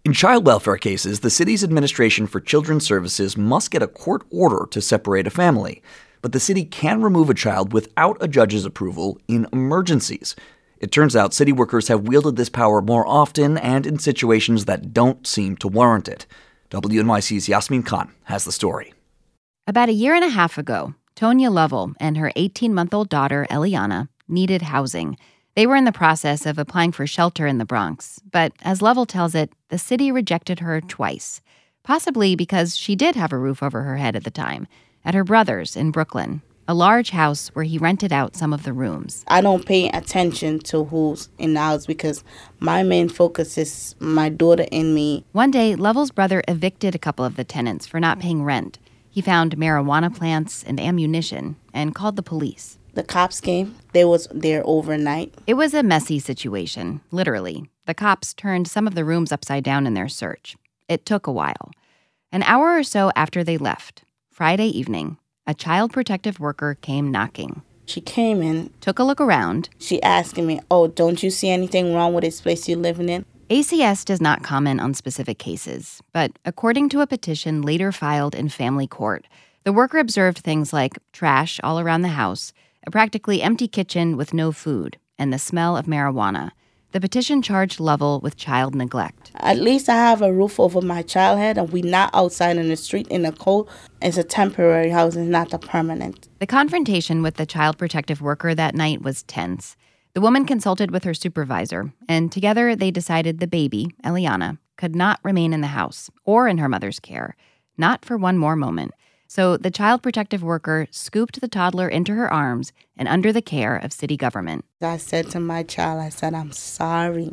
In child welfare cases, the city's Administration for Children's Services must get a court order to separate a family. But the city can remove a child without a judge's approval in emergencies. It turns out city workers have wielded this power more often and in situations that don't seem to warrant it. WNYC's Yasmin Khan has the story. About a year and a half ago, Tonya Lovell and her 18-month-old daughter, Eliana, needed housing. They were in the process of applying for shelter in the Bronx, but as Lovell tells it, the city rejected her twice, possibly because she did have a roof over her head at the time, at her brother's in Brooklyn, a large house where he rented out some of the rooms. I don't pay attention to who's in the house because my main focus is my daughter and me. One day, Lovell's brother evicted a couple of the tenants for not paying rent. He found marijuana plants and ammunition and called the police. The cops came. They was there overnight. It was a messy situation, literally. The cops turned some of the rooms upside down in their search. It took a while. An hour or so after they left, Friday evening, a child protective worker came knocking. She came in. Took a look around. She asking me, "Oh, don't you see anything wrong with this place you're living in?" ACS does not comment on specific cases, but according to a petition later filed in family court, the worker observed things like trash all around the house, a practically empty kitchen with no food, and the smell of marijuana. The petition charged Lovell with child neglect. At least I have a roof over my child head, and we're not outside in the street in the cold. It's a temporary house, it's not a permanent. The confrontation with the child protective worker that night was tense. The woman consulted with her supervisor, and together they decided the baby, Eliana, could not remain in the house or in her mother's care, not for one more moment. So the child protective worker scooped the toddler into her arms and under the care of city government. I said to my child, I said, "I'm sorry.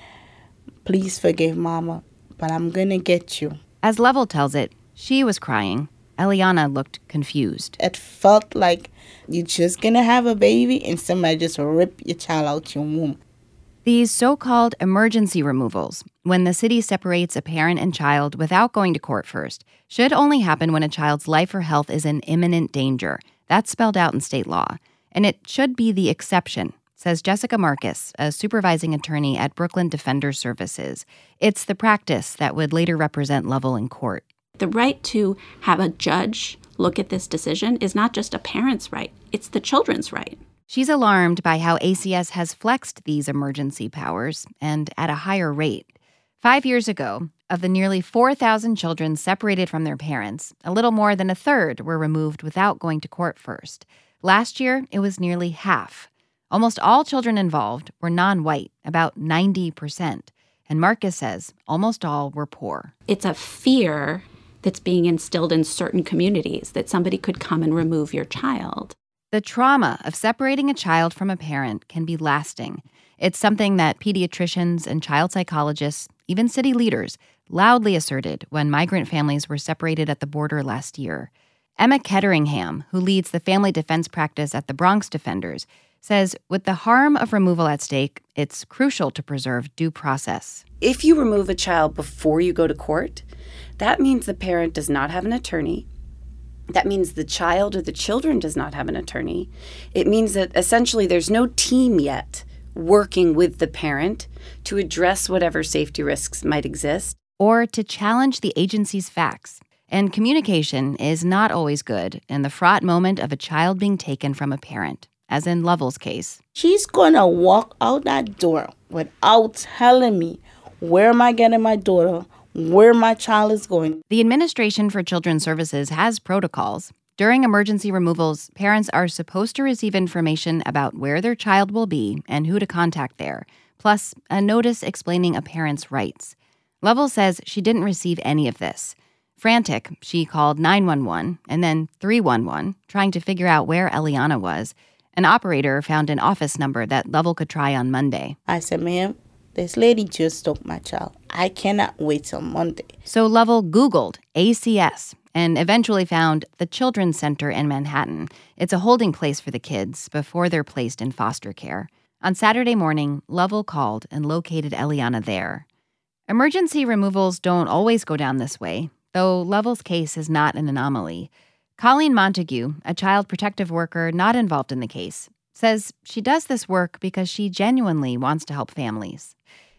Please forgive Mama, but I'm going to get you." As Lovell tells it, she was crying. Eliana looked confused. It felt like you're just going to have a baby and somebody just rip your child out your womb. These so-called emergency removals, when the city separates a parent and child without going to court first, should only happen when a child's life or health is in imminent danger. That's spelled out in state law. And it should be the exception, says Jessica Marcus, a supervising attorney at Brooklyn Defender Services. It's the practice that would later represent Lovell in court. The right to have a judge look at this decision is not just a parent's right, it's the children's right. She's alarmed by how ACS has flexed these emergency powers, and at a higher rate. 5 years ago, of the nearly 4,000 children separated from their parents, a little more than a third were removed without going to court first. Last year, it was nearly half. Almost all children involved were non-white, about 90%. And Marcus says almost all were poor. It's a fear that's being instilled in certain communities that somebody could come and remove your child. The trauma of separating a child from a parent can be lasting. It's something that pediatricians and child psychologists, even city leaders, loudly asserted when migrant families were separated at the border last year. Emma Ketteringham, who leads the family defense practice at the Bronx Defenders, says with the harm of removal at stake, it's crucial to preserve due process. If you remove a child before you go to court, that means the parent does not have an attorney. That means the child or the children does not have an attorney. It means that essentially there's no team yet working with the parent to address whatever safety risks might exist. Or to challenge the agency's facts. And communication is not always good in the fraught moment of a child being taken from a parent, as in Lovell's case. She's going to walk out that door without telling me where am I getting my daughter, where my child is going. The Administration for Children's Services has protocols. During emergency removals, parents are supposed to receive information about where their child will be and who to contact there, plus a notice explaining a parent's rights. Lovell says she didn't receive any of this. Frantic, she called 911 and then 311, trying to figure out where Eliana was. An operator found an office number that Lovell could try on Monday. I said, "Ma'am, this lady just took my child. I cannot wait till Monday." So Lovell Googled ACS and eventually found the Children's Center in Manhattan. It's a holding place for the kids before they're placed in foster care. On Saturday morning, Lovell called and located Eliana there. Emergency removals don't always go down this way, though Lovell's case is not an anomaly. Colleen Montague, a child protective worker not involved in the case, says she does this work because she genuinely wants to help families.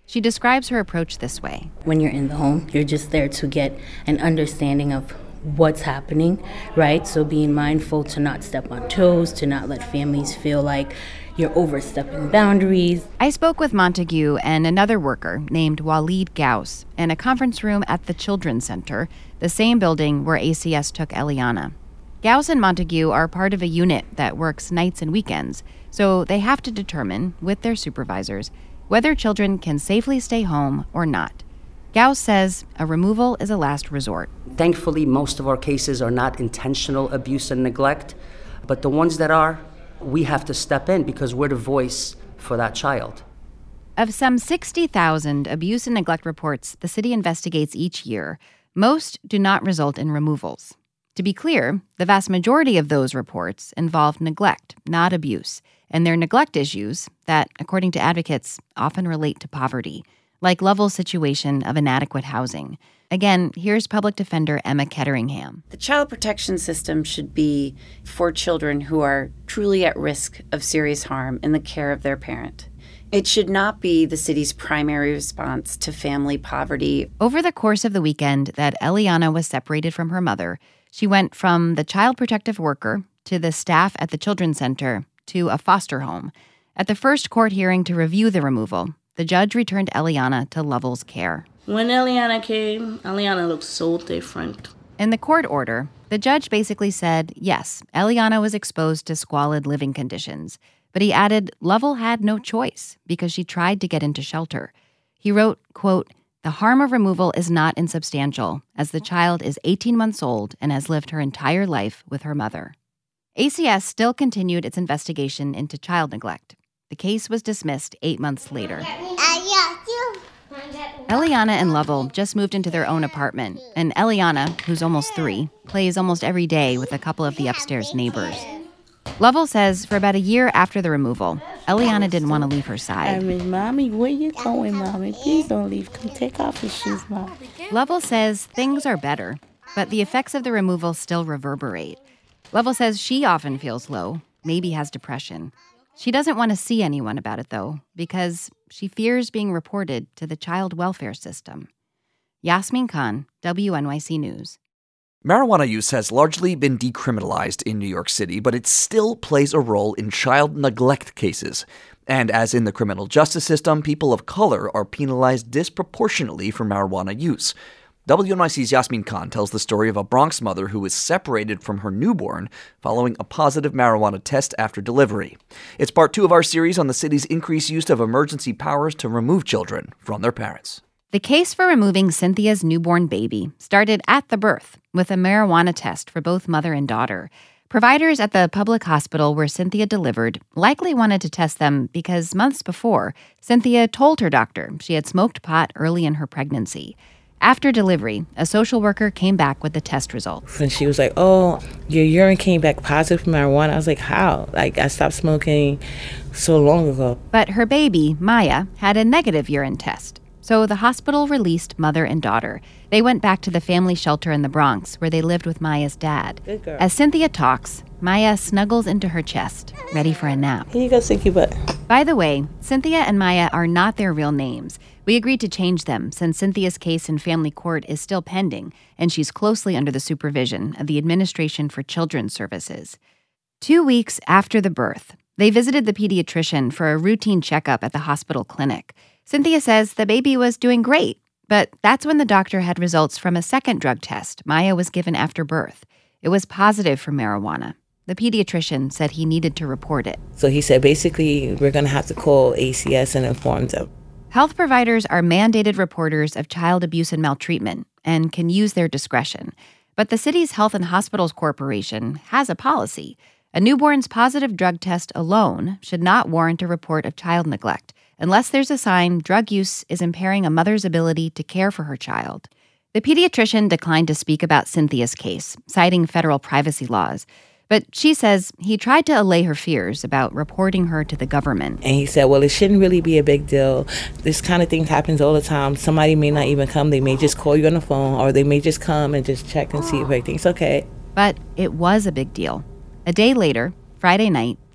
She describes her approach this way. When you're in the home, you're just there to get an understanding of what's happening, right? So being mindful to not step on toes, to not let families feel like you're overstepping boundaries. I spoke with Montague and another worker named Waleed Gauss in a conference room at the Children's Center, the same building where ACS took Eliana. Gauss and Montague are part of a unit that works nights and weekends, so they have to determine, with their supervisors, whether children can safely stay home or not. Gauss says a removal is a last resort. Thankfully, most of our cases are not intentional abuse and neglect, but the ones that are, we have to step in because we're the voice for that child. Of some 60,000 abuse and neglect reports the city investigates each year, most do not result in removals. To be clear, the vast majority of those reports involve neglect, not abuse, and they're neglect issues that, according to advocates, often relate to poverty, like Lovell's situation of inadequate housing. Again, here's Public Defender Emma Ketteringham. The child protection system should be for children who are truly at risk of serious harm in the care of their parent. It should not be the city's primary response to family poverty. Over the course of the weekend that Eliana was separated from her mother, she went from the child protective worker to the staff at the Children's Center to a foster home. At the first court hearing to review the removal, the judge returned Eliana to Lovell's care. When Eliana came, Eliana looked so different. In the court order, the judge basically said, yes, Eliana was exposed to squalid living conditions, but he added Lovell had no choice because she tried to get into shelter. He wrote, quote, "The harm of removal is not insubstantial, as the child is 18 months old and has lived her entire life with her mother." ACS still continued its investigation into child neglect. The case was dismissed 8 months later. Eliana and Lovell just moved into their own apartment, and Eliana, who's almost 3, plays almost every day with a couple of the upstairs neighbors. Lovell says for about a year after the removal, Eliana didn't want to leave her side. Mommy, where you going, Mommy? Please don't leave. Come take off your shoes, Mom. Lovell says things are better, but the effects of the removal still reverberate. Lovell says she often feels low, maybe has depression. She doesn't want to see anyone about it, though, because she fears being reported to the child welfare system. Yasmin Khan, WNYC News. Marijuana use has largely been decriminalized in New York City, but it still plays a role in child neglect cases. And as in the criminal justice system, people of color are penalized disproportionately for marijuana use. WNYC's Yasmin Khan tells the story of a Bronx mother who was separated from her newborn following a positive marijuana test after delivery. It's part 2 of our series on the city's increased use of emergency powers to remove children from their parents. The case for removing Cynthia's newborn baby started at the birth with a marijuana test for both mother and daughter. Providers at the public hospital where Cynthia delivered likely wanted to test them because months before, Cynthia told her doctor she had smoked pot early in her pregnancy. After delivery, a social worker came back with the test results. And she was like, "Oh, your urine came back positive for marijuana." I was like, "How? Like, I stopped smoking so long ago." But her baby, Maya, had a negative urine test. So the hospital released mother and daughter. They went back to the family shelter in the Bronx, where they lived with Maya's dad. Good girl. As Cynthia talks, Maya snuggles into her chest, ready for a nap. Here you go, Sinky Butt. By the way, Cynthia and Maya are not their real names. We agreed to change them since Cynthia's case in family court is still pending, and she's closely under the supervision of the Administration for Children's Services. 2 weeks after the birth, they visited the pediatrician for a routine checkup at the hospital clinic. Cynthia says the baby was doing great, but that's when the doctor had results from a second drug test Maya was given after birth. It was positive for marijuana. The pediatrician said he needed to report it. So he said, basically, we're going to have to call ACS and inform them. Health providers are mandated reporters of child abuse and maltreatment and can use their discretion. But the city's Health and Hospitals Corporation has a policy. A newborn's positive drug test alone should not warrant a report of child neglect, unless there's a sign drug use is impairing a mother's ability to care for her child. The pediatrician declined to speak about Cynthia's case, citing federal privacy laws. But she says he tried to allay her fears about reporting her to the government. And he said, well, it shouldn't really be a big deal. This kind of thing happens all the time. Somebody may not even come. They may just call you on the phone, or they may just come and just check and see if everything's okay. But it was a big deal. A day later, Friday night,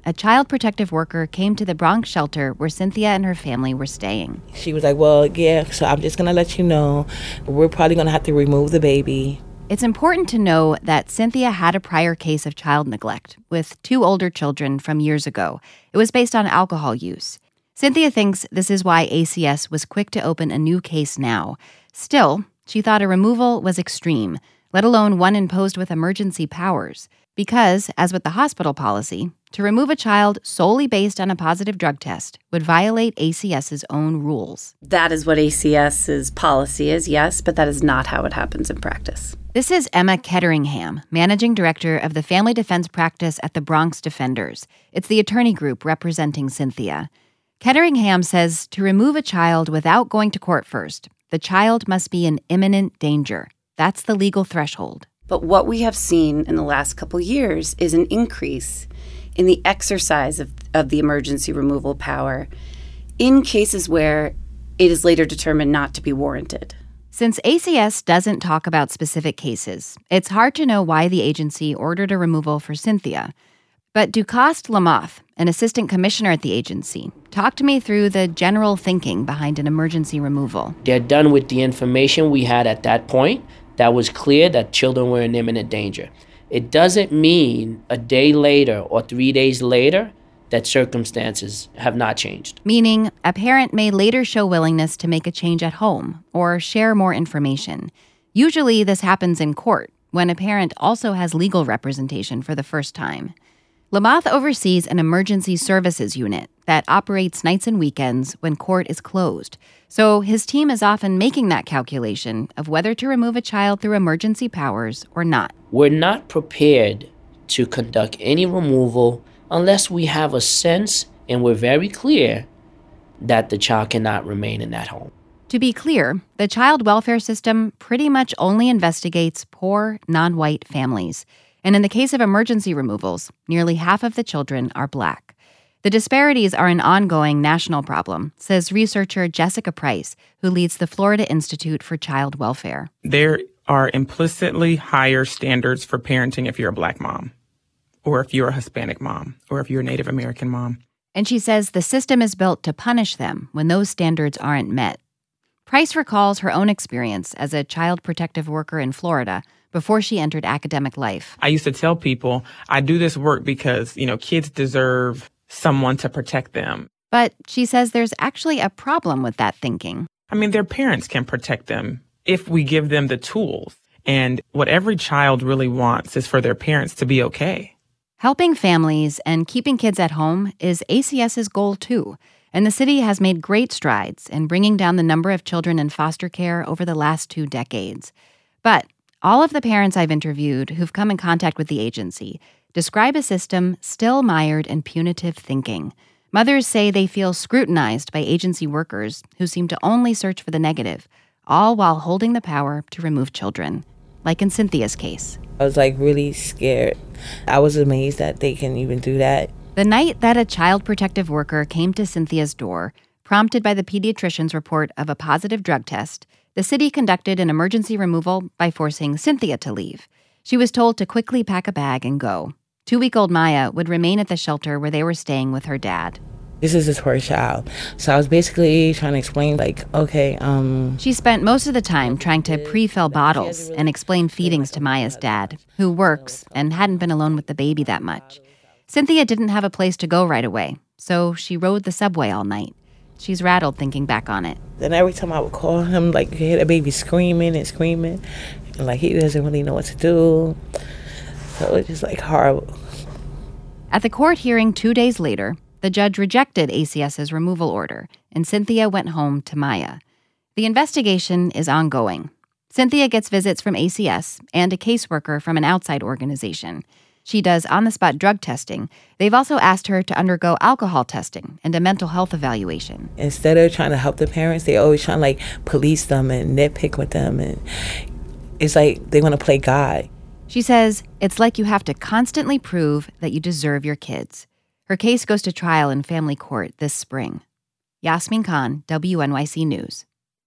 a child protective worker came to the Bronx shelter where Cynthia and her family were staying. She was like, well, yeah, so I'm just going to let you know, we're probably going to have to remove the baby. It's important to know that Cynthia had a prior case of child neglect with 2 older children from years ago. It was based on alcohol use. Cynthia thinks this is why ACS was quick to open a new case now. Still, she thought a removal was extreme, let alone one imposed with emergency powers. Because, as with the hospital policy, to remove a child solely based on a positive drug test would violate ACS's own rules. That is what ACS's policy is, yes, but that is not how it happens in practice. This is Emma Ketteringham, managing director of the Family Defense Practice at the Bronx Defenders. It's the attorney group representing Cynthia. Ketteringham says to remove a child without going to court first, the child must be in imminent danger. That's the legal threshold. But what we have seen in the last couple years is an increase in the exercise of the emergency removal power in cases where it is later determined not to be warranted. Since ACS doesn't talk about specific cases, it's hard to know why the agency ordered a removal for Cynthia. But Ducoste Lamoth, an assistant commissioner at the agency, talked to me through the general thinking behind an emergency removal. They're done with the information we had at that point. That was clear that children were in imminent danger. It doesn't mean a day later or 3 days later that circumstances have not changed. Meaning, a parent may later show willingness to make a change at home or share more information. Usually this happens in court, when a parent also has legal representation for the first time. Lamoth oversees an emergency services unit that operates nights and weekends when court is closed. So his team is often making that calculation of whether to remove a child through emergency powers or not. We're not prepared to conduct any removal unless we have a sense and we're very clear that the child cannot remain in that home. To be clear, the child welfare system pretty much only investigates poor, non-white families. And in the case of emergency removals, nearly half of the children are Black. The disparities are an ongoing national problem, says researcher Jessica Price, who leads the Florida Institute for Child Welfare. There are implicitly higher standards for parenting if you're a Black mom, or if you're a Hispanic mom, or if you're a Native American mom. And she says the system is built to punish them when those standards aren't met. Price recalls her own experience as a child protective worker in Florida before she entered academic life. I used to tell people, I do this work because, kids deserve someone to protect them. But she says there's actually a problem with that thinking. Their parents can protect them if we give them the tools. And what every child really wants is for their parents to be okay. Helping families and keeping kids at home is ACS's goal too. And the city has made great strides in bringing down the number of children in foster care over the last 2 decades. But all of the parents I've interviewed who've come in contact with the agency describe a system still mired in punitive thinking. Mothers say they feel scrutinized by agency workers who seem to only search for the negative, all while holding the power to remove children, like in Cynthia's case. I was really scared. I was amazed that they can even do that. The night that a child protective worker came to Cynthia's door, prompted by the pediatrician's report of a positive drug test, the city conducted an emergency removal by forcing Cynthia to leave. She was told to quickly pack a bag and go. 2-week-old Maya would remain at the shelter where they were staying with her dad. This is his first child. So I was basically trying to explain, She spent most of the time trying to pre-fill bottles and explain feedings to Maya's dad, who works and hadn't been alone with the baby that much. Cynthia didn't have a place to go right away, so she rode the subway all night. She's rattled thinking back on it. Then every time I would call him, you hear the baby screaming and screaming, and he doesn't really know what to do. So it's just horrible. At the court hearing 2 days later, the judge rejected ACS's removal order, and Cynthia went home to Maya. The investigation is ongoing. Cynthia gets visits from ACS and a caseworker from an outside organization. She does on-the-spot drug testing. They've also asked her to undergo alcohol testing and a mental health evaluation. Instead of trying to help the parents, they always trying to police them and nitpick with them. And it's they want to play God. She says it's like you have to constantly prove that you deserve your kids. Her case goes to trial in family court this spring. Yasmin Khan, WNYC News.